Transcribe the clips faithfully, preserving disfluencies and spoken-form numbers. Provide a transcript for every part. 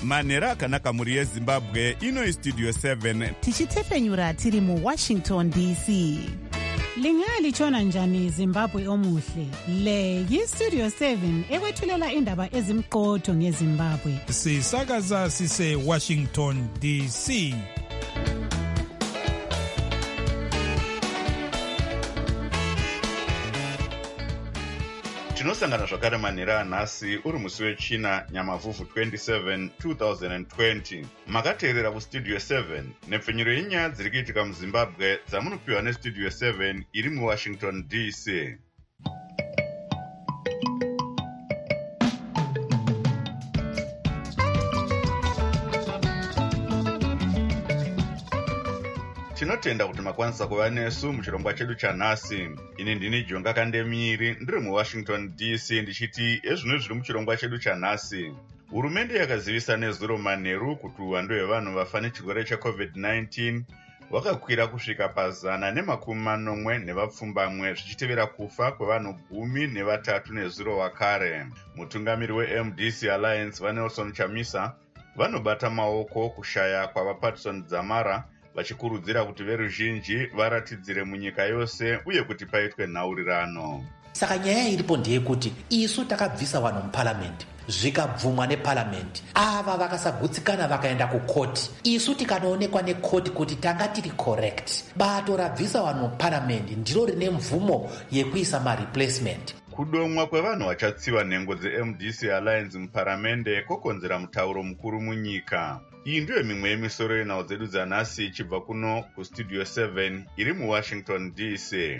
manhero akanaka mhuri yezimbabwe. Ino istudio seven tichitepfenyura tiri muwashington D C. Lingalitshona njani Zimbabwe omuhle? Le yistudio seven ekwethulela indaba ezimqotho ngeZimbabwe. Sisakaza sise Washington D C. Tinosangana zvakare manhero anhasi uri musi wechina Nyamavhuvhu twenty-seven two thousand twenty. Makateerera kustudio seven nepfenyuro yenyaya dziri kuitika muZimbabwe dzamunopiwa nestudio seven iri muWashington D C. Tinotenda kuti makwanisa kuva nesu muchirongwa chedu chanhasi. Ini ndini Jonga Kandemiri ndiri muWashington D C ndichiti ezvino zviri muchirongwa chedu chanhasi. Hurumende yakazivisa nezuro manheru kuti uwandu hwevanhu vafa nechirwere checovid nineteen wakakwira kusvika pazana nemakumi manomwe nevapfumbamwe zvichitevera kufa kwevanhu gumi nevatatu nezuro wakare. Mutungamiri weM D C Alliance vaNelson Chamisa vanobata maoko kushaya kwavaPatson Dzamara vachikurudzira kuti veruzhinji varatidzire munyika yose uye kuti paitwe nhaurirano. Saka nyaya iripo ndeyekuti isu takabvisa vanhu muparliament zvikabvumwa neparliament, ava vakasagutsikana vakaenda kukoti. Isu tikanoonekwa nekoti kuti tanga tiri correct, bato rabvisa vanhu muparliament ndiro rine mvumo yekuisa mareplacement. Kudomwa kwevanhu vachatsiva nhengo dzeM D C Alliance muparamende kokonzera mutauro mukuru munyika. Iyi ndiyo mimwe yemisoro yenhau dzedu dzanhasi ichibva kuno kustudio seven iri muWashington D C.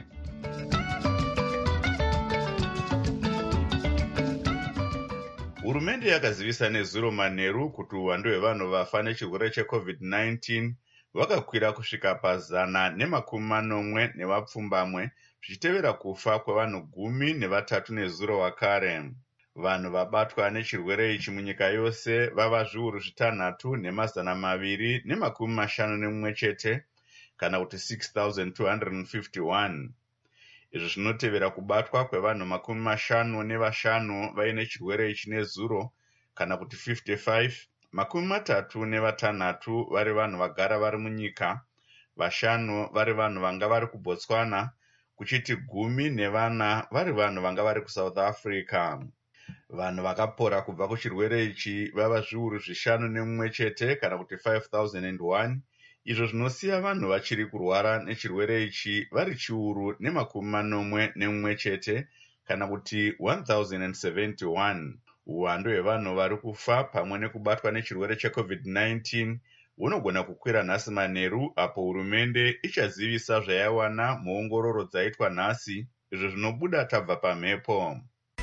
Hurumende yakazivisa nezuro manheru kuti uwandu hwevanhu vafa nechirwere checovid nineteen wakakwira kusvika pazana nemakumi manomwe nevapfumbamwe zvichitevera kufa kwevanhu gumi nevatatu nezuro wakare. Vanhu vabatwa nechirwere ichi munyika yose vava zviuru zvitanhatu nemazana maviri nemakumi mashanu nemumwe chete, kana kuti six thousand two hundred fifty-one. Izvi zvinotevera kubatwa kwevanhu makumi mashanu nevashanu vaine chirwere ichi nezuro, kana kuti fifty-five, makumi matatu nevatanhatu vari vanhu vagara vari munyika, vashanu vari vanhu vanga vari kuBotswana, kuchiti gumi nevana vari vanhu vanga vari kuSouth Africa. Vanhu vakapora kubva kuchirwere ichi vava zviuru zvishanu nemumwe chete, kana kuti five thousand one, izvo zvinosiya vanhu vachiri kurwara nechirwere ichi vari chiuru nemakumi manomwe nemumwe chete, kana kuti one thousand seventy-one. Uwandu hwevanhu vari kufa pamwe nekubatwa nechirwere checovid nineteen hunogona kukwira nhasi manheru apo hurumende ichazivisa zvayawana muongororo dzaitwa nhasi, izvo zvinobuda tabva pamhepo.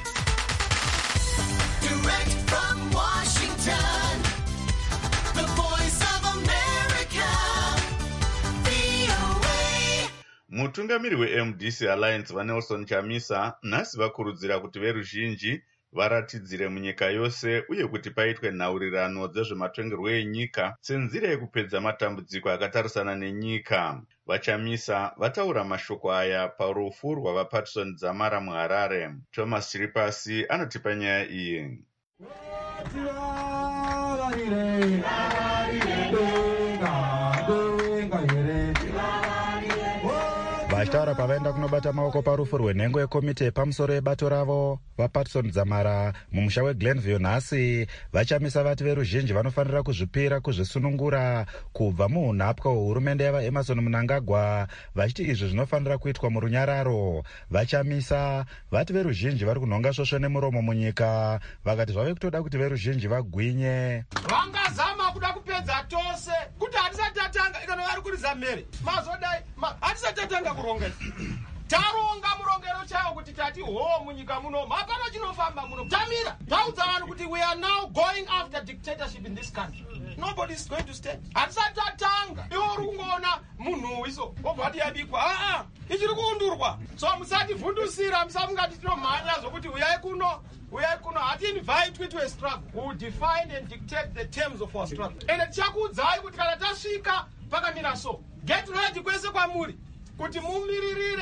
Direct from Washington, the voice of America, V O A. Mutungamiri weM D C Alliance vaNelson Chamisa nhasi vakurudzira kuti veruzhinji varatidzire munyika yose uye kuti paitwe nhaurirano dzezvematongerwo enyika senzira yekupedza matambudziko akatarisana nenyika. VaChamisa vataura mashoko aya parufu rwavaPatson Dzamara muHarare. Thomas Chiripasi anotipa nyaya iyi. Vachitaura pavaenda kunobata maoko parufu rwenhengo yekomite yepamusoro yebato ravo vaPatson Dzamara mumusha weGlenville nhasi, vaChamisa vati veruzhinji vanofanira kuzvipira kuzvisunungura kubva muunhapwa hwehurumende yavaEmerson Mnangagwa, vachiti izvi zvinofanira kuitwa murunyararo. VaChamisa vati veruzhinji vari kunhonga svosvo nemuromo munyika, vakati zvave kutoda kuti veruzhinji vagwinye. Vangazama kuda kupedza tose kuti hatisati tatanga kana vari kuriza mhere mazodai hatisati tatanga kuronga taronga murongero chaiwo kuti tati ho munyika muno hapana chinofamba muno tamira taudza vanhu kuti we are now going after dictatorship in this country. Nobody is going to stay. Hatisati tatanga iwo uri kungoona munhu iso obvati yabikwa aa ichiri kuundurwa, so musativhundusira, musamungati tinomhanya zokuti uyai kuno uyai kuno. Hati invite to a struggle, we will define and dictate the terms of our struggle. And tichakuudzai kuti kana tasvika pakamira so, get ready kwese kwamuri kuti mumiririre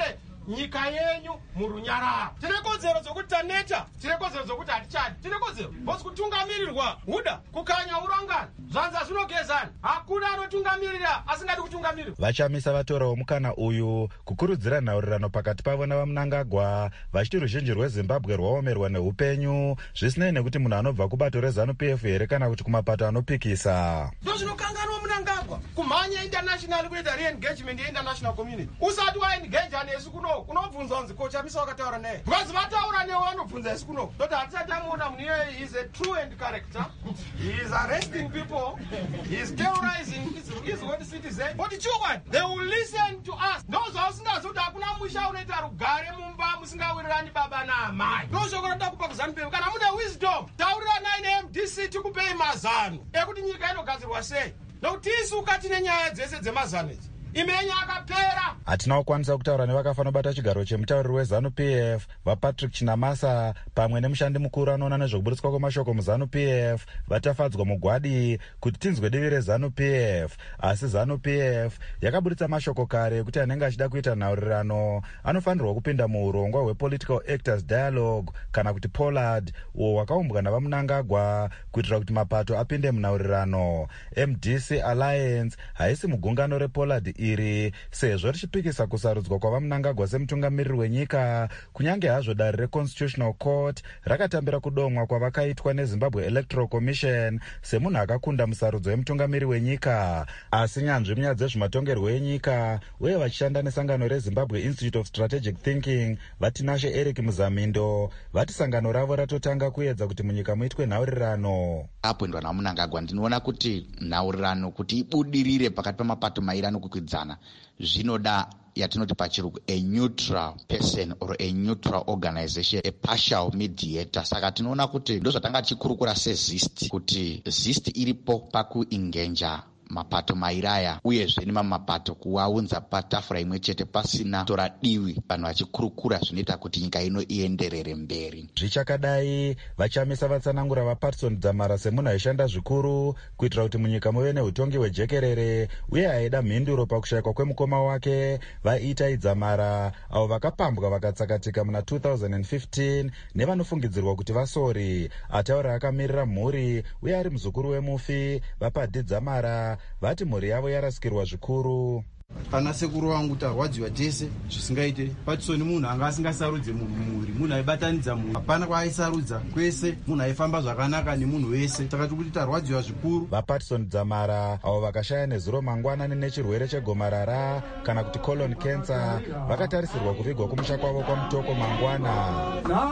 nyika yenyu murunyararo. Tine kodzero dzokuti taneta, tine kodzero dzokuti hatichadi, tine kodzero bosi kutungamirirwa huda kukanya urangana zvanza zvinogezana. Hakuna anotungamirira asingadi kutungamirirwa. Vachamisa vatorawo mukana uyu kukurudzira nhaurirano pakati pavo navaMnangagwa vachiti ruzhinji rweZimbabwe rwaomerwa neupenyu zvisinei nekuti munhu anobva kubato reZANU-P F here kana kuti kumapato anopikisa. Ndozvinokanganwa Mnangagwa kumhanya international kuita re-engagement ye-international community. Usati waengage nesu kuno unobvunzwa kunzi kochamisa wakataura naye. Because vataura newe vanobvunza isu kuno. Doti hatisati tamuona munhu iye he is a true end character. He is arresting people. He is terrorizing his own citizens. But chokwadi, they will listen to us. Ndozvausingazoti hakuna musha unoita rugare mumba musingawirirani baba naamai. Ndozvoko roda kupa kuZANU-P F. Kana mune wisdom, tauriranai ne-M D C tikupei mazano ekuti nyika inogadzirwa sei. Nokuti isu ukati nenyaya dzese dzemazano idzi imenya akapera. Hatina kukwanisa kutaura nevakafanira kubata chigaro chemutauriri weZANU-P F vaPatrick Chinamasa pamwe nemushandi mukuru anoona nezvekuburitswa kwemashoko muZANU-P F vatafadzwa mugwadi kuti tinzwe divi reZANU-P F. Asi ZANU-P F yakaburitsa mashoko kare ekuti anenge achida kuita nhaurirano anofanirwa kupinda muurongwa hwePolitical Actors Dialogue kana kuti POLAD uwo wakaumbwa navaMnangagwa kuitira kuti mapato apinde munhaurirano. M D C Alliance haisi mugungano rePOLAD iri sezvo richipikisa kusarudzwa kwavaMnangagwa semutungamiriri wenyika kunyange hazvo dare reConstitutional Court rakatambira kudomwa kwavakaitwa neZimbabwe Electoral Commission semunhu akakunda musarudzo yemutungamiriri wenyika. Asi nyanzvi munyaya dzezvematongerwo enyika uye vachishanda nesangano reZimbabwe Institute of Strategic Thinking vatinashe Eric Muzamindo vati sangano ravo ratotanga kuedza kuti munyika muitwe nhaurirano. Apwendwa naMnangagwa ndinoona kuti nhaurirano kuti ibudirire pakati pamapato mairi anokukwidza zvinoda yatinoti pachirungu a neutral person or a neutral organization, a partial mediator. Saka tinoona kuti ndozvatanga tichikurukura seZIST kuti ZIST iripo pakuengenja mapato mairaya uyezve nemamwe mapato kuaunza patafura imwe chete pasina tora divi vanhu vachikurukura zvinoita kuti nyika ino ienderere mberi. Zvichakadai vachamisa vatsanangura vaPatson Dzamara semunhu aishanda zvikuru kuitira kuti munyika muve neutongi hwejekerere uye aida mhinduro pakushayikwa kwemukoma wake vaItai Dzamara avo vakapambwa vakatsakatika muna two thousand fifteen nevanofungidzirwa kuti vasori. Ataura akamirira mhuri uye ari muzukuru wemufi vaPadhi Dzamara vati mhuri yavo yarasikirwa zvikuru. Pana sekuru wangu tarwadziwa tese zvisingaite. Patisoni munhu anga asingasarudze mhuri, munhu aibatanidza munhu, hapana kwaaisarudza kwese, munhu aifamba zvakanaka nemunhu wese. Saka tiri kuti tarwadziwa zvikuru. VaPatson Dzamara avo vakashaya nezuro mangwanani nechirwere chegomarara kana kuti colon cancer vakatarisirwa kuvigwa kumusha kwavo kwamutoko mangwana.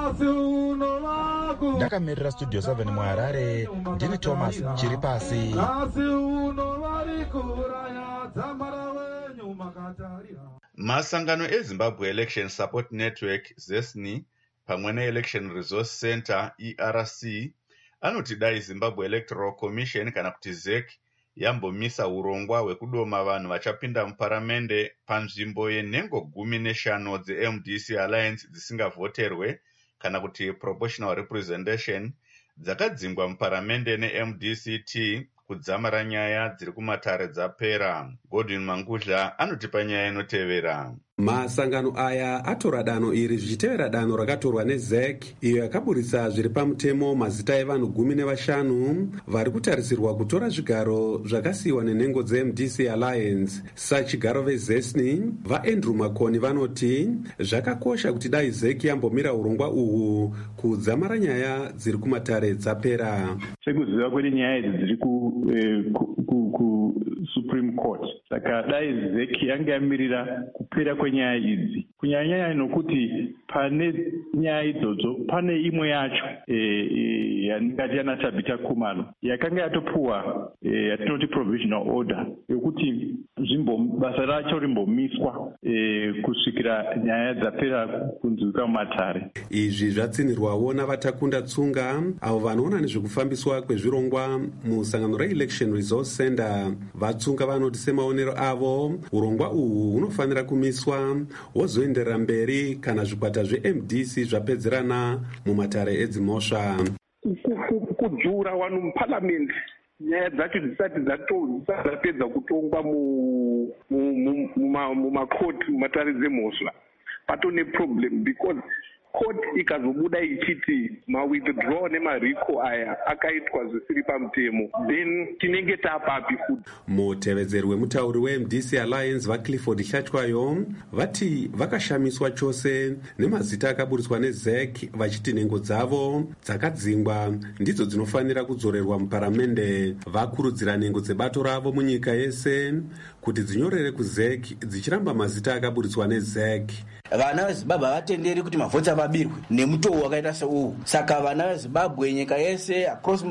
Ndakamirira Studio seven muHarare, ndini Thomas Chiripasi. Masangano eZimbabwe Election Support Network ZESNI pamwe neElection Resource Center E R C anoti dai Zimbabwe Electoral Commission kana kuti Z E C yambomisa urongwa hwekudoma vanhu vachapinda muparamende panzvimbo yenhengo gumi neshanu dzeM D C Alliance dzisingavhoterwe kana kuti proportional representation dzakadzingwa muparamende neM D C T kudzamara nyaya dziri kumatare dzapera. Godwin Mangudla anotipa nyaya inotevera. Masangano aya atora danho iri zvichitevera danho rakatorwa neZ E C iyo yakaburitsa zviri pamutemo mazita evanhu gumi nevashanu vari kutarisirwa kutora zvigaro zvakasiyiwa nenhengo dzeM D C Alliance. Sachigaro veZESNI vaAndrew Makoni vanoti zvakakosha kuti dai Z E C yambomira urongwa uhu kudzamara nyaya dziri kumatare dzapera. Sekuziva kuti nyaya idzi dziri ku, eh, ku, ku, ku Supreme Court. Saka dai Z E C yanga yamirira kupera kwenyaya idzi kunyanya nokuti pane nyaya idzodzo pane imwe yacho yatingati yana Tabita Khumalo yakanga yatopuwa yatinoti provisional order yokuti zvimbo basa racho rimbomiswa kusvikira nyaya dzapera kunzwika mumatare. Izvi zvatsinirwawo navatakunda tsunga avo vanoona nezvekufambiswa kwezvirongwa musangano reElection Resource Center. Vatsunga vanoti semaonero avo urongwa uhu hunofanira kumiswa wozoenderera mberi kana zvikwata zveM D C zvapedzerana mumatare edzimhosva. Kudzura vanhu muparliament nyaya dzacho dzisati dzapedza kutongwa mumakoti mumatare dzemhosva patone problem because court ikazobuda ichiti mawithdraw nemarico aya akaitwa zvisiri pamutemo, then tinenge tapapi futi. mutevedzeri wemutauri weM D C Alliance vaClifford Hlatywayo vati vakashamiswa chose nemazita akaburiswa neZek, vachiti nhengo dzavo dzakadzingwa ndidzo dzinofanira kudzorerwa muparamende. Vakurudzira nhengo dzebato ravo munyika yese kuti dzinyorere kuZek dzichiramba mazita akaburiswa neZek. Vana veZimbabwe havatenderi kuti mavhoti avabirwe nemutoo wakaita seuyu. Saka vana veZimbabwe nyika yese across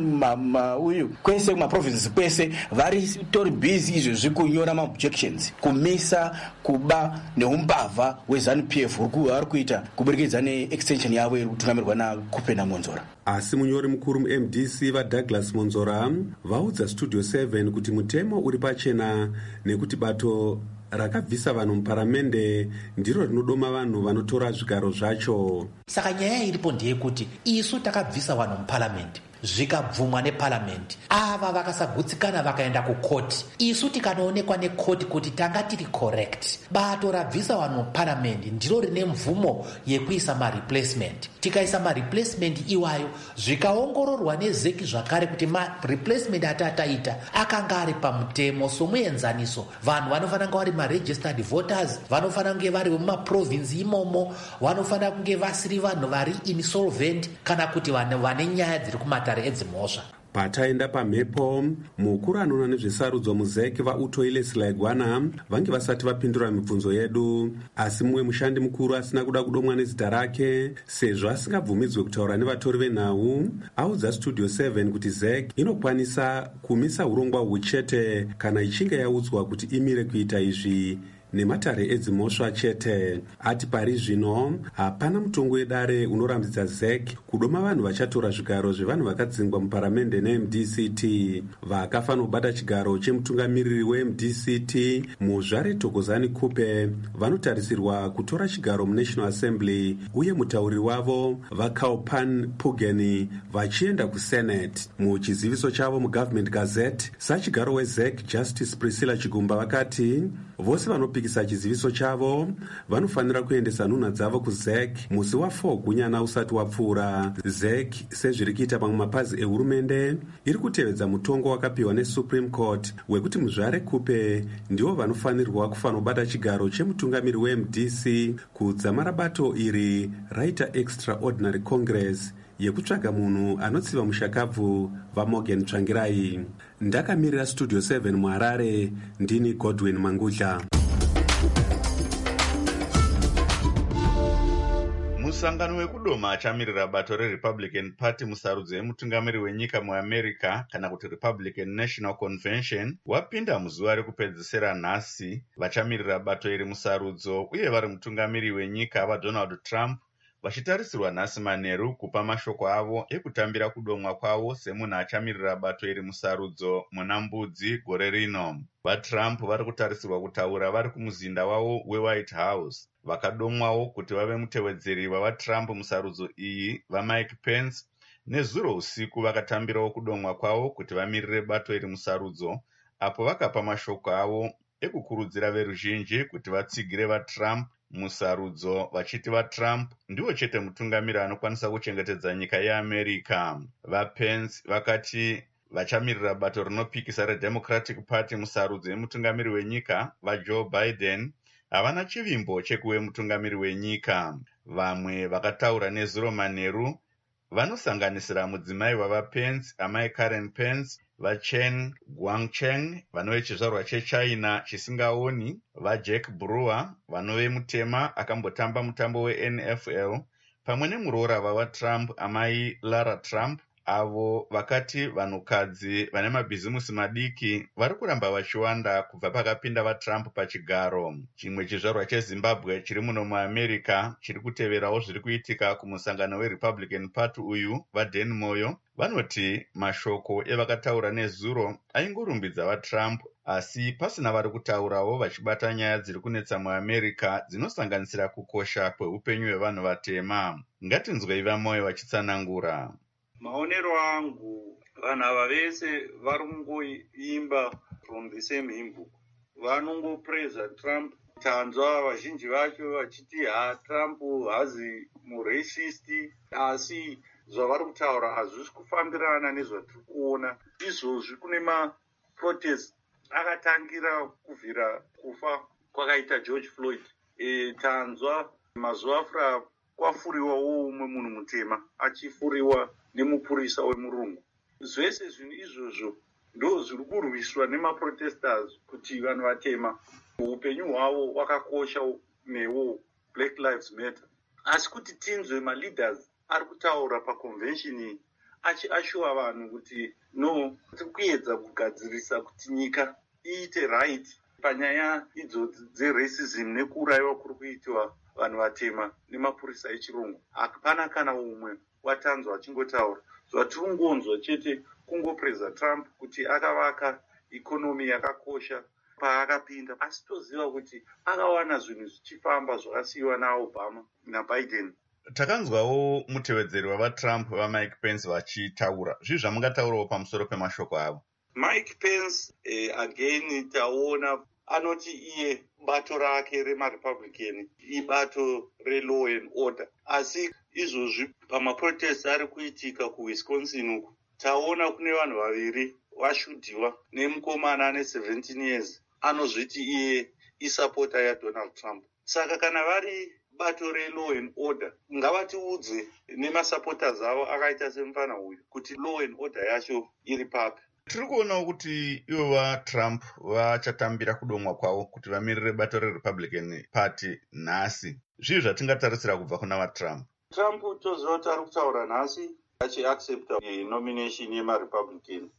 uyu kwese kumaprovinces kwese varitori busy izvezvi kunyora maobjections kumisa kuba neumbavha weZANU P F vari kuita kuburikidza neextension yavo iri kutungamirwa naKupenda Monzora. Asi munyori mukuru muM D C vaDouglas Monzora vaudza Studio seven kuti mutemo uri pachena nekuti bato rakabvisa vanhu muparamende ndiro rinodoma vanhu vanotora zvigaro zvacho. Saka nyaya iripo ndeyekuti isu takabvisa vanhu muparamende zvikabvumwa neparamende, ava vakasagutsikana vakaenda kukoti. Isu tikanoonekwa nekoti kuti tanga tiri correct, bato rabvisa vanhu muparamende ndiro rine mvumo yekuisa mareplacement. Tikaisa mareplacement iwayo zvikaongororwa neZeki zvakare kuti mareplacement atataita akanga ari pamutemo somuenzaniso, vanhu vanofanira kunge vari maregistered voters, vanofanira kunge vari mumaprovinsi imomo, vanofanira kunge vasiri vanhu vari insolvent kana kuti vanhu vane nyaya dziri kumata edzimhosva. Pataenda pamhepo, mukuru anoona nezvesarudzo muZek vaUtoile Silaigwana vange vasati vapindura mibvunzo yedu, asi mumwe mushandi mukuru asina kuda kudomwa nezita rake sezvo asingabvumidzwe kutaura nevatori venhau audza Studio seven kuti Zek inokwanisa kumisa urongwa huchete kana ichinge yaudzwa kuti imire kuita izvi nematare edzimhosva chete. Ati pari zvino hapana mutongo wedare unorambidza Zek kudoma vanhu vachatora zvigaro zvevanhu vakadzingwa muparamende neM D C T. Vakafanira kubata chigaro chemutungamiriri weM D C T muzvare Thokozani Kupe vanotarisirwa kutora chigaro muNational Assembly, uye mutauri wavo vaKaupan Pugeni vachienda kuSenate. Muchiziviso chavo muGovernment Gazette, sachigaro weZek Justice Priscilla Chigumba vakati vose vanopikisa chiziviso chavo vanofanira kuendesa nhunha dzavo kuZek musi wa4 gunyana usati wapfuura. Zek sezviri kuita mamwe mapazi ehurumende iri kutevedza mutongo wakapiwa neSupreme Court wekuti muzvare Kupe ndivo vanofanirwa kufanira kubata chigaro chemutungamiri weM D C kudzamara bato iri raita Extraordinary Congress yekutsvaga munhu anotsiva mushakabvu vaMorgan Tsvangirai. Ndakamirira Studio seven muHarare, ndini Godwin Mangudla. Musangano wekudoma achamirira bato reRepublican Party musarudzo yemutungamiri wenyika muAmerica kana kuti Republican National Convention wapinda muzuva rekupedzisira nhasi. Vachamirira bato iri musarudzo uye vari mutungamiri wenyika vaDonald Trump vachitarisirwa nhasi manheru kupa mashoko avo ekutambira kudomwa kwavo semunhu achamirira bato iri musarudzo muna Mbudzi gore rino. VaTrump vari kutarisirwa kutaura vari kumuzinda wavo weWhite House. Vakadomwawo kuti vave mutevedzeri wavaTrump musarudzo iyi vaMike Pence nezuro usiku vakatambirawo kudomwa kwavo kuti vamirire bato iri musarudzo, apo vakapa mashoko avo ekukurudzira veruzhinji kuti vatsigire vaTrump musarudzo, vachiti vaTrump ndivo chete mutungamiri anokwanisa kuchengetedza nyika yeAmerica. VaPence vakati vachamirira bato rinopikisa reDemocratic Party musarudzo yemutungamiri wenyika vaJoe Biden havana chivimbo chekuve mutungamiri wenyika. Vamwe vakataura nezuro manheru vanosanganisira mudzimai wavaPence amai Karen Pence, vaChen Guangcheng vanove chizvarwa cheChina chisingaoni, vaJack Brewer vanove mutema akambotamba mutambo weN F L, pamwe nemuroora vavaTrump amai Lara Trump, avo vakati vanhukadzi vane mabhizimusi madiki vari kuramba vachiwanda kubva pakapinda vaTrump pachigaro. Chimwe chizvarwa cheZimbabwe chiri muno muAmerica chiri kuteverawo zviri kuitika kumusangano weRepublican Party uyu vaDan Moyo vanoti mashoko evakataura nezuro aingorumbidza vaTrump, asi pasina vari kutaurawo vachibata nyaya dziri kunetsa muAmerica dzinosanganisira kukosha kweupenyu hwevanhu vatema. Ngatinzwei vaMoyo vachitsanangura. Maonero angu vanhu ava vese vari kungoimba from the same hymn book. Vanongopreza Trump tanzwa vazhinji vacho vachiti ha Trump hazi muracist, asi zvavari kutaura hazvisi kufambirana nezvatiri kuona. Izvozvi kune maprotest akatangira kubvira kufa kwakaita George Floyd. E, tanzwa mazuva afura kwafuriwawo umwe munhu mutema achifuriwa nemupurisa wemurungu. Zvese zvinhu izvozvo ndo zviri kurwiswa nemaprotesters kuti vanhu vatema upenyu hwavo hwakakosha newo Black Lives Matter. Asi kuti tinzwe maleaders ari kutaura paconvention iyi achiashuwa vanhu kuti no, tiri kuedza kugadzirisa kuti nyika iite right panyaya idzodzi dzeracism nekuurayiwa kuri kuitwa vanhu vatema nemapurisa echirungu. Hapana kana umwe watanzwa achingotaura. Zvatiri kungonzwa chete kungopreza Trump kuti akavaka ikonomi yakakosha paakapinda, asi toziva kuti akawana zvinhu zvichifamba zvakasiyiwa naObama naBiden. Takanzwawo mutevedzeri wavaTrump vaMike Pence vachitaura. Zvii zvamungataurawo pamusoro pemashoko avo? Mike Pence eh, again taona anoti iye bato rake remaRepublican ibato relaw and order, asi izvozvi pamaprotest ari kuitika kuWisconsin uku taona kune vanhu vaviri vashudhiwa nemukomana ane seventeen years anozviti iye isapota yaDonald Trump. Saka kana vari bato relaw and order ngavatiudze nemasupporters avo akaita semufana uyu kuti law and order yacho iri papi. Tiri kuonawo kuti ivo vaTrump vachatambira kudomwa kwavo kuti vamirire bato reRepublican Party nhasi. Zvii zvatingatarisira kubva kuna vaTrump? Trump toziva kuti ari kutaura nhasi achiaccepta nomination yemaRepublican.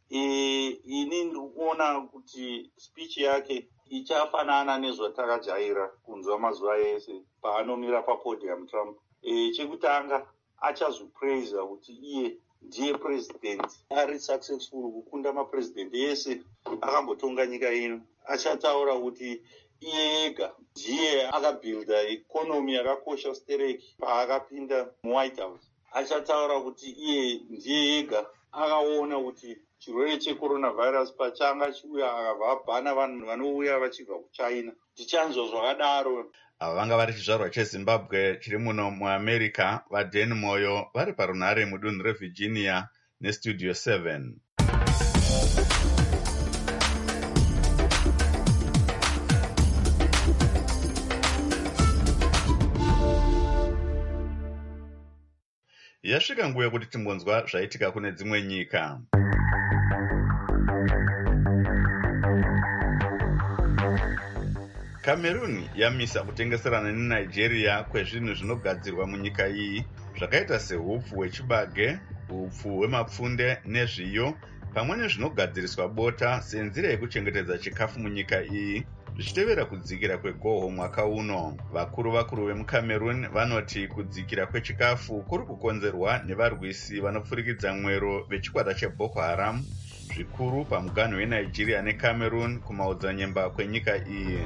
Ini ndiri kuona kuti speech yake ichafanana nezvatakajaira kunzwa mazuva ese paanomira papodium Trump. E, chekutanga achazvipraisa kuti iye ndiye president ari successful kukunda mapresident ese akambotonga nyika ino. Achataura kuti iye ega ndiye akabuilda ikonomi yakakosha stereki paakapinda muWhite House. Achataura kuti iye ndiye ega akaona kuti chirwere checoronavirus pachanga chiuya akabva abhana vanhu vanouya vachibva kuChina. Tichanzwa zvakadaro. Ava vanga vari chizvarwa cheZimbabwe chiri muno muAmerica, vaDan Moyo vari parunhare mudunhu reVirginia neStudio seven. Yasvika nguva yekuti timbonzwa zvaitika kune dzimwe nyika. Cameroon yamisa kutengeserana neNigeria kwezvinhu zvinogadzirwa munyika iyi zvakaita sehupfu hwechibage, hupfu hwemapfunde nezviyo, pamwe nezvinogadziriswa bota senzira yekuchengetedza chikafu munyika iyi, zvichitevera kudzikira kwegoho mwaka uno. Vakuru vakuru vemuCameroon vanoti kudzikira kwechikafu kuri kukonzerwa nevarwisi vanopfurikidza mwero vechikwata cheBoko Haram, zvikuru pamuganhu weNigeria neCameroon kumaodzanyemba kwenyika iyi.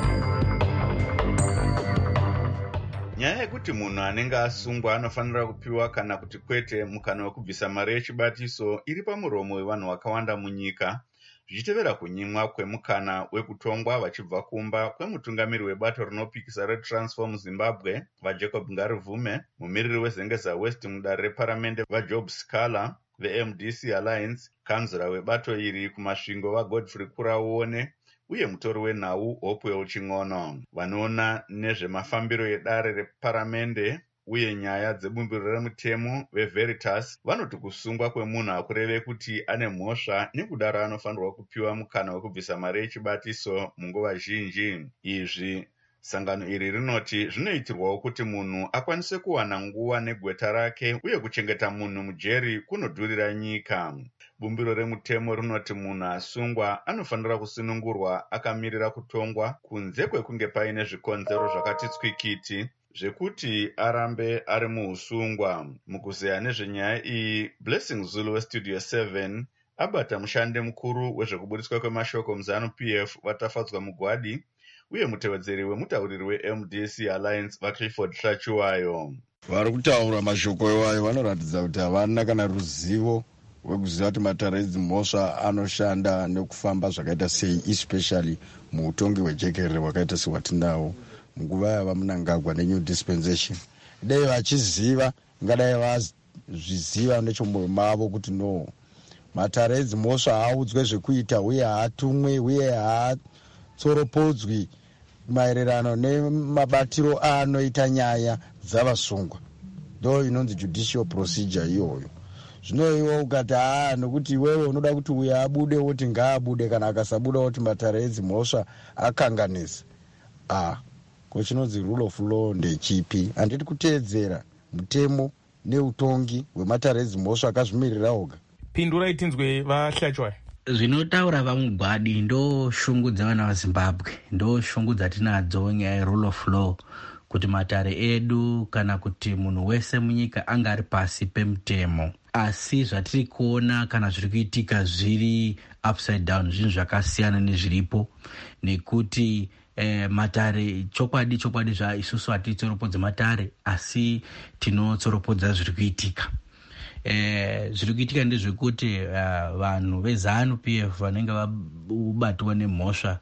Nyaya yekuti munhu anenge asungwa anofanira kupiwa kana kuti kwete mukana wekubvisa mari yechibatiso iri pamuromo wevanhu vakawanda munyika, zvichitevera kunyimwa kwemukana wekutongwa vachibva kumba kwemutungamiri webato rinopikisa reTransform Zimbabwe vaJacob Ngarivume, mumiriri weZengeza West mudare reparamende vaJob Scala veM D C Alliance, kanzura webato iri kumasvingo vaGodfrey Kuraone uye mutori wenhau Hopewell Ching'ono. Vanoona nezvemafambiro edare reparamende uye nyaya dzebumbiro remutemo veVeritas vanoti kusungwa kwemunhu hakureve kuti ane mhosva, nekudaro anofanirwa kupiwa mukana wekubvisa mari yechibatiso munguva zhinji. Izvi sangano iri rinoti zvinoitirwawo kuti munhu akwanise kuwana nguva negweta rake uye kuchengeta munhu mujeri kunodhurira nyika. Bumbiro remutemo rinoti munhu asungwa anofanira kusunungurwa akamirira kutongwa kunze kwekunge paine zvikonzero zvakati tswikiti zvekuti arambe ari muusungwa. Mukuzeya nezvenyaya iyi, Blessing Zulu weStudio seven abata mushandi mukuru wezvekuburitswa kwemashoko muZanu P F vatafadzwa mugwadi uye mutevedzeri wemutauriri weM D C Alliance vaClifford Hlachuwayo. Vari kutaura mashoko iwayo vanoratidza kuti havana kana ruzivo wekuziva kuti matare edzimhosva anoshanda nekufamba zvakaita sei, especially muutongi hwejekerere hwakaita sehwatinawo munguva yava munangagwa nenew dispensation. Dai vachiziva ngadai vazviziva nechomwoyo mavo kuti no, matare edzimhosva haaudzwe zvekuita uye haatumwe uye haatsoropodzwi maererano nemabatiro anoita nyaya dzavasungwa. Ndo inonzi judicial procedure iyoyo. Zvino iwe ukati haa nokuti iwewe unoda kuti uyo abude woti ngaabude, kana akasabuda woti matare edzimhosva akanganisa. Ah, ko chinonzi rule of law ndechipi? Handiti kuteedzera mutemo neutongi hwematare edzimhosva akazvimirira oga. Pindurai tinzwe vaHlachwai. Zvinotaura vamugwadi ndo shungu dzavana vaZimbabwe, ndo shungu dzatinadzo nyaya yerule of law, kuti matare edu kana kuti munhu wese munyika anga ari pasi pemutemo. Asi zvatiri kuona kana zviri kuitika zviri upside down, zvinhu zvakasiyana nezviripo, nekuti eh, matare chokwadi chokwadi zva isusu hatitsoropodza matare, asi tinotsoropodza zviri kuitika. Eh, zviri kuitika ndezvekuti uh, vanhu veZANU P F vanenge vabatwa nemhosva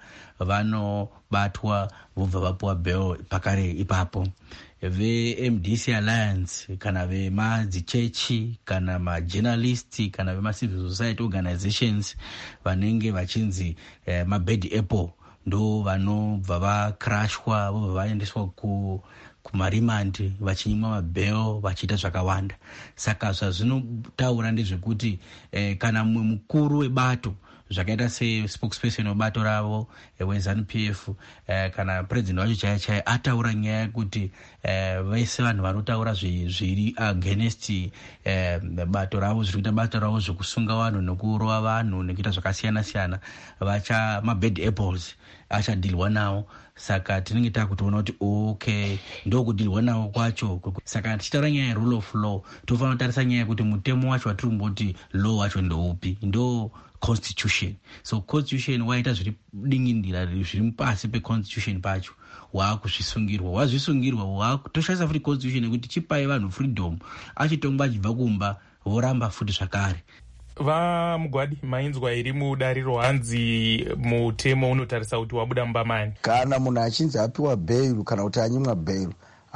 vanobatwa vobva vapuwa bail pakare ipapo. Ve-M D C Alliance kana vemadzichechi kana majournalists kana vema-civil society organizations vanenge vachinzi eh, mabed apple ndo vanobva vakrashwa vobva vaendeswa ku kumarimandi vachinyimwa mabheo vachiita zvakawanda. Saka zvazvinotaura ndezvekuti eh, kana mumwe mukuru webato zvakaita se-spokesperson webato ravo eh, weZANU P F eh, kana president wacho chaiye chaiye ataura nyaya yekuti eh, vese vanhu vanotaura zviri against eh, bato ravo, zviri kuita bato ravo zvekusunga vanhu nekurova vanhu nekuita zvakasiyana siyana, vacha mabed apples achadhilwa nawo. Saka tinenge takutoona kuti okay, ndo kudhilwa nawo kwacho. Saka tichitaura nyaya yerule of law tofanira kutarisa nyaya yekuti mutemo wacho watiri kumboti law wacho ndoupi, ndo constitution. So constitution waita zviri dingindira zviri pasi peconstitution pacho waakuzvisungirwa, wazvisungirwa waakutoshaisa futi constitution nekuti chipai vanhu freedom, achitongwa achibva kumba voramba futi zvakare. VaMugwadi, mainzwa iri mudariro hanzi mutemo unotarisa kuti wabuda mubamani. Kana munhu achinzi apiwa bail kana kuti anyimwa bail,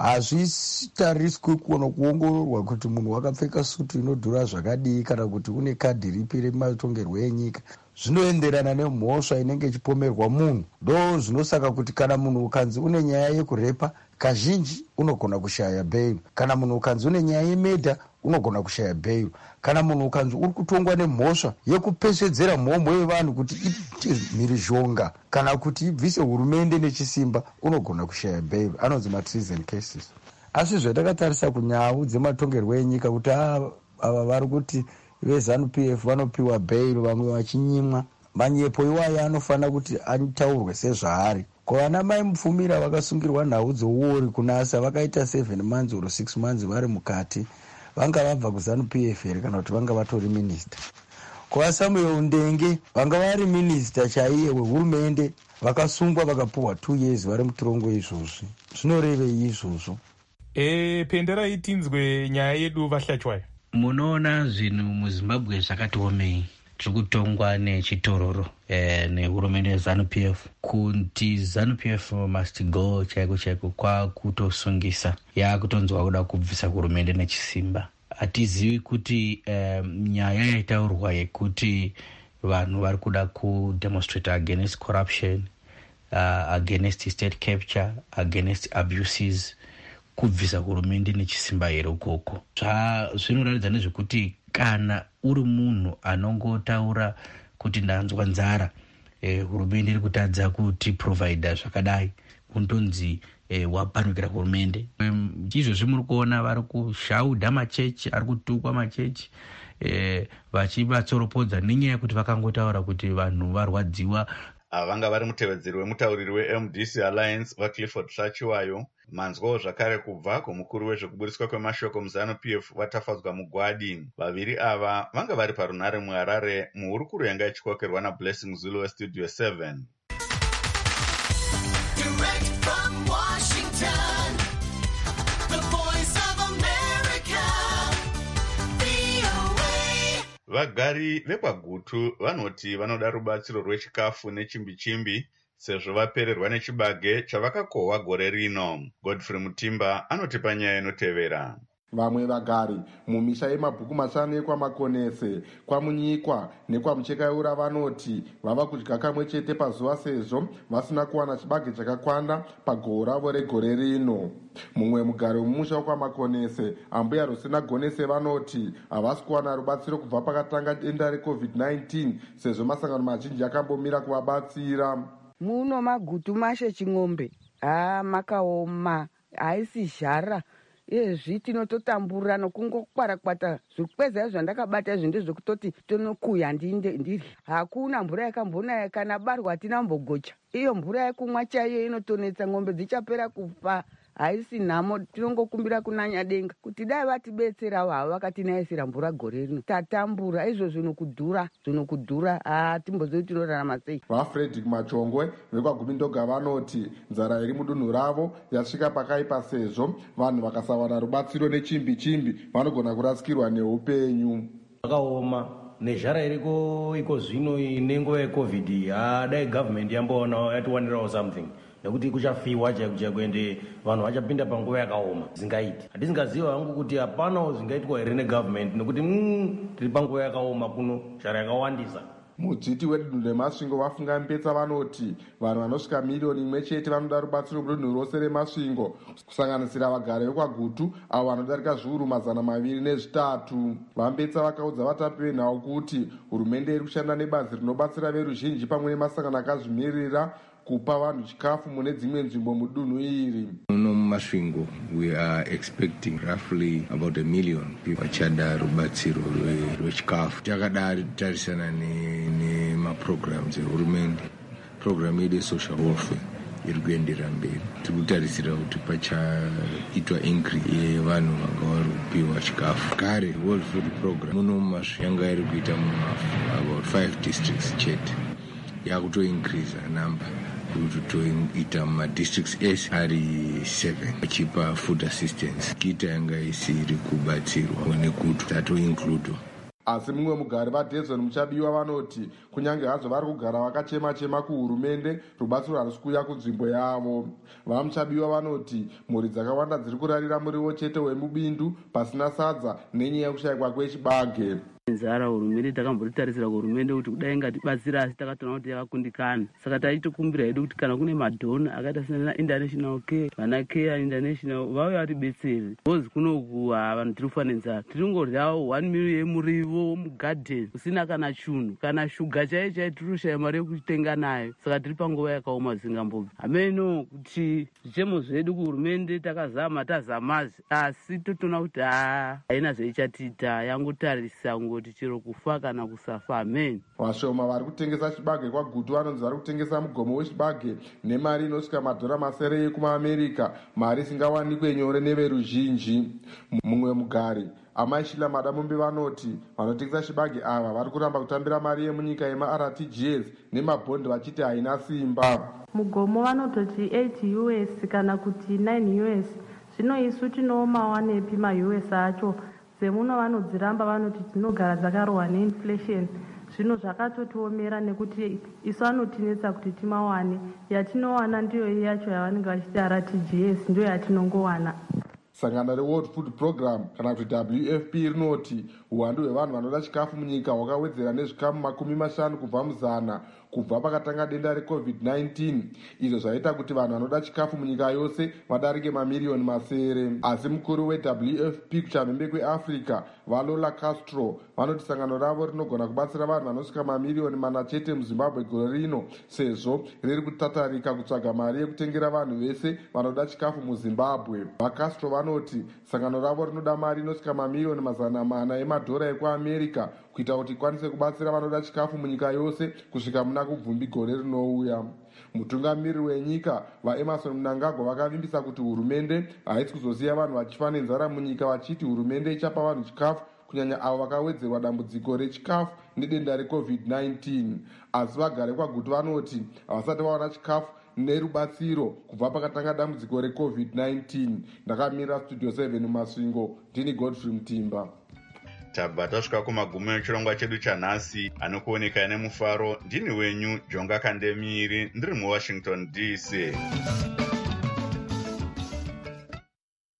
hazvitariswi kuona kuongororwa kuti munhu wakapfeka sutu inodhura zvakadii kana kuti une kadhi ripi rematongerwo enyika. Zvinoenderana nemhosva inenge ichipomerwa munhu. Ndo zvinosaka kuti kana munhu ukanzi une nyaya yekurepa, kazhinji unogona kushaya bail. Kana munhu ukanzi une nyaya yemedha, unogona kushaya bail. Kana munhu ukanzi uri kutongwa nemhosva yekupesvedzera mhomho yevanhu kuti ite mhirizhonga kana kuti ibvise hurumende nechisimba, unogona kushaya bail. Anonzi ma-treason cases. Asi zvatakatarisa kunyau dzematongerwo enyika kuti ava vari kuti veZANU P F vanopiwa bail vamwe vachinyimwa, manyepo iwayo anofanira kuti ataurwe sezvaari. Kuvana mai mupfumira vakasungirwa nhau dzouori kunasa vakaita seven months or six months vari mukati, vanga vabva kuZANU P F here kana kuti vanga vatori minister. Kwa Samuel Ndenge vanga vari minister chaiye wehurumende vakasungwa vakapuwa two years vari mutorongo izvozvi. Zvinorevei izvozvo? E, penderai tinzwe nyaya yedu vaHlachwai. Munoona zvinhu muZimbabwe zvakati omei. Tiri kutongwa nechitororo eh, nehurumende yeZANU P F kuti ZANU P F must go chaiko chaiko kwakutosungisa yakutonzwa kuda kubvisa hurumende nechisimba. Hatizivi kuti eh, nyaya yaitaurwa yekuti vanhu vari kuda kudemonstrate against corruption, uh, against state capture, against abuses, kubvisa hurumende nechisimba here ukoko. Zvinoratidza nezvekuti kana uri munhu anongotaura kuti ndanzwa nzara, eh, hurumende iri kutadza kuti provider zvakadai, untonzi eh, wapanukira hurumende. Izvozvi muri kuona vari kushaudha machechi, ari kutukwa machechi eh, vachivatsoropodza nenyaya yekuti vakangotaura kuti vanhu varwadziwa. Vanga vari mutevedzeri wemutauriri we-M D C Alliance vaClifford Hlachiwayo. Manzwawo zvakare kubva kumukuru wezvekubudiswa kwemashoko muZANU P F vaTafadzwa Mugwadi. Vaviri ava vanga vari parunare muHarare muhurukuro yanga ichikokerwa naBlessing Zulu weStudio seven. Direct from Washington, the voice of America, V O A. vagari vekwagutu vanoti vanoda rubatsiro rwechikafu nechimbi-chimbi sezvo vapererwa nechibage chavakakohwa gore rino. Godfrey Mutimba anotipa nyaya inotevera. Vamwe vagari mumisha yemabhuku mashanu ekwamakonese, kwamunyikwa nekwamuchekaura vanoti vava kudya kamwe chete pazuva sezvo vasina kuwana chibage chakakwana pagohwo ravo regore rino. Mumwe mugari wemumusha wekwamakonese, ambuya Rosina Gonese, vanoti havasi kuwana rubatsiro kubva pakatanga denda recovid nineteen sezvo masangano mazhinji akambomira kuvabatsira. Muno magutu mashe ching'ombe haa makaoma haisi zhara izvi tinototambura nokungokwara-kwata zvikweza zvandakabata izvi ndezvekutoti tonokuya ndirya. Hakuna mvura yakambonaya kana barwa hatina mbogocha. Iyo mvura yekumwa chaiyo inotonetsa, ng'ombe dzichapera kufa. Haisi nhamo, tinongokumbira kunanya denga kuti dai vatibetserawo havo vakatinayisira mvura gore rino. Tatambura izvo zvinokudhura zvinokudhura haa timbozoi tinorarama sei. VaFredrick Machongwe vekwaGumindoga vanoti nzara iri mudunhu ravo yasvika pakaipa sezvo vanhu vakasawana rubatsiro nechimbi-chimbi vanogona kurasikirwa neupenyu. Vakaoma nezhara iriko iko zvino nenguva yecovid haa dai government yamboona yatiwanirawo something nekuti kuchafiwa chaiko ende vanhu vachapinda panguva yakaoma zingaiti. Hatisingaziva hangu kuti hapanawo zingaitwa here negovernment nekuti tiri panguva yakaoma kuno zhara yakawandisa. Mudziti wedunhu remasvingo vafunga Mpetsa vanoti vanhu vanosvika miriyoni imwe chete vanoda rubatsiro mudunhu rose remasvingo, kusanganisira vagari vekwagutu avo vanodarika zviuru mazana maviri nezvitatu. VaMpetsa vakaudza vatapi venhau kuti hurumende iri kushanda nebazi rinobatsira veruzhinji pamwe nemasangano akazvimirira kupa vanhu chikafu mune dzimwe nzvimbo mudunhu iri. Muno mumasvingo we are expecting roughly about a million people vachada rubatsiro rwechikafu. Takadari tarisana nemaprograms ehurumende, program yedu yesocial welfare iri kuendera mberi. Tiri kutarisira kuti pachaitwa increase yevanhu vanga vari kupiwa chikafu. Kare World Food Program muno mumasvingo yanga iri kuita about five districts chete, yakuto increase number kutoita madistricts ese ari seven achipa food assistance. Kita yanga isiri kubatsirwa nekuti tatoinkludwa. Asi mumwe mugari vaDezon Muchabiwa vanoti kunyange hazvo vari kugara vakachema-chema kuhurumende, rubatsiro harisi kuuya kunzvimbo yavo. VaMuchabiwa vanoti mhuri dzakawanda dziri kurarira muriwo chete wemubindu pasina sadza nenyaya yekushayikwa kwechibage. Nzara hurumende takambotitarisira kuhurumende kuti kudai ngatibatsira asi takatoona kuti yakakundikana. Saka taitokumbira hedu kuti kana kune madhona akaita sena International Care, vana Care International vauya vatibetsere. Bozi kunoku vanhu tiri kufa nenzara. Tiri kungoryawo one million yemurivo mugarden usina kana chunhu, kana shuga chaiyo chaiyo tiri kushaya mari yekutenga nayo. Saka tiri panguva yakaoma zingambobva. Hameno kuti zvichemo zvedu kuhurumende takazama tazamazi asi totoona kuti haa haina zvaichatiita, yangotarisa kuti chiro kufa kana kusafa. Amen. Vashoma vari kutengesa chibage kwagutu vanonzi vari kutengesa mugomo wechibage nemari inosvika madhora masere ekumaamerica, mari isingawanikwe nyore neveruzhinji. Mumwe mugari Amaishila Madamumbi vanoti vanotengesa chibage ava vari kuramba kutambira mari yemunyika yema-R T G S nemabhondi vachiti haina simba. Mugomo vanototi eight U S kana kuti nine U S. Zvino isu tinomawa nepi ma-U S acho semuno vanodziramba vanoti tinogara dzakarohwa neinflation. Zvino zvakatotiomera nekuti isu vanotinetsa kuti timawane. Yatinowana ndiyo iyi yacho yavanenge vachiti R T G S ndiyo yatinongowana. Sangano reWorld Food Program kana kuti W F P rinoti uwandu hwevanhu vanoda chikafu munyika hwakawedzera nezvikamu makumi mashanu kubva muzana kubva pakatanga denda recovid nineteen, izvo zvaita kuti vanhu vanoda chikafu munyika yose vadarike mamiriyoni masere. Asi mukuru weW F P kuchamhembe kweAfrica Valola Castro vanoti sangano ravo rinogona kubatsira vanhu vanosvika mamiriyoni mana chete muZimbabwe gore rino sezvo riri kutatarika kutsvaga mari yekutengera vanhu vese vanoda chikafu muZimbabwe. VaCastro vanoti sangano ravo rinoda mari inosvika mamiriyoni mazana mana emadhora ekuamerica kuita kuti ikwanise kubatsira vanoda chikafu munyika yose kusvika muna kubvumbi gore rinouya. Mutungamiriri wenyika vaEmerson Mnangagwa vakavimbisa kuti hurumende haisi kuzosiya vanhu vachifa nenzara munyika, vachiti hurumende ichapa vanhu chikafu kunyanya avo vakawedzerwa dambudziko rechikafu nedenda recovid nineteen. Asi vagari kwagutu vanoti havasati vawana chikafu nerubatsiro kubva pakatanga dambudziko recovid nineteen. Ndakamira studio seven mumasvingo, ndini Godfrey Mutimba. tabva tasvika kumagumo echirongwa chedu chanhasi. Anokuoneka nemufaro ndini wenyu Jonga Kandemiri ndiri muWashington D C.